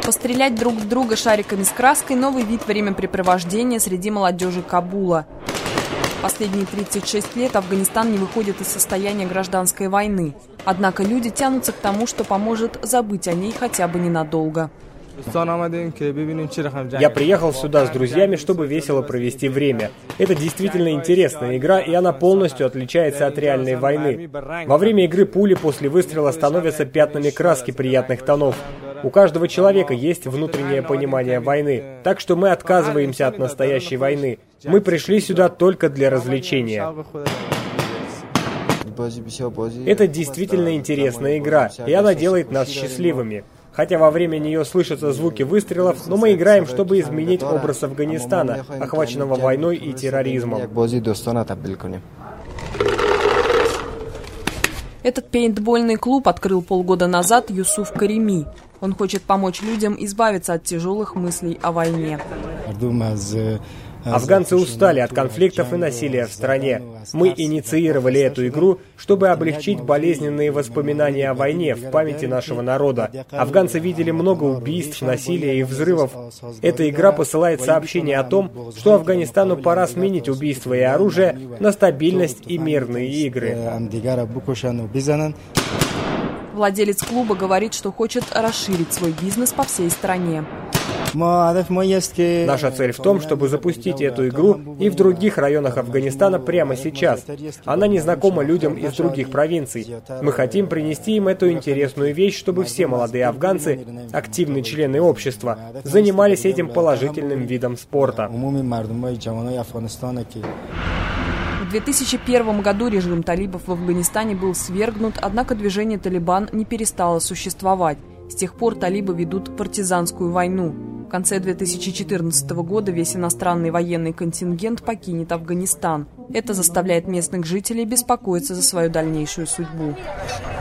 Пострелять друг в друга шариками с краской – новый вид времяпрепровождения среди молодежи Кабула. Последние 36 лет Афганистан не выходит из состояния гражданской войны. Однако люди тянутся к тому, что поможет забыть о ней хотя бы ненадолго. Я приехал сюда с друзьями, чтобы весело провести время. Это действительно интересная игра, и она полностью отличается от реальной войны. Во время игры пули после выстрела становятся пятнами краски приятных тонов. У каждого человека есть внутреннее понимание войны, так что мы отказываемся от настоящей войны. Мы пришли сюда только для развлечения. Это действительно интересная игра, и она делает нас счастливыми. Хотя во время нее слышатся звуки выстрелов, но мы играем, чтобы изменить образ Афганистана, охваченного войной и терроризмом. Этот пейнтбольный клуб открыл полгода назад Юсуф Карими. Он хочет помочь людям избавиться от тяжелых мыслей о войне. Афганцы устали от конфликтов и насилия в стране. Мы инициировали эту игру, чтобы облегчить болезненные воспоминания о войне в памяти нашего народа. Афганцы видели много убийств, насилия и взрывов. Эта игра посылает сообщение о том, что Афганистану пора сменить убийство и оружие на стабильность и мирные игры. Владелец клуба говорит, что хочет расширить свой бизнес по всей стране. Наша цель в том, чтобы запустить эту игру и в других районах Афганистана прямо сейчас. Она не знакома людям из других провинций. Мы хотим принести им эту интересную вещь, чтобы все молодые афганцы, активные члены общества, занимались этим положительным видом спорта. В 2001 году режим талибов в Афганистане был свергнут, однако движение «Талибан» не перестало существовать. С тех пор талибы ведут партизанскую войну. В конце 2014 года весь иностранный военный контингент покинет Афганистан. Это заставляет местных жителей беспокоиться за свою дальнейшую судьбу.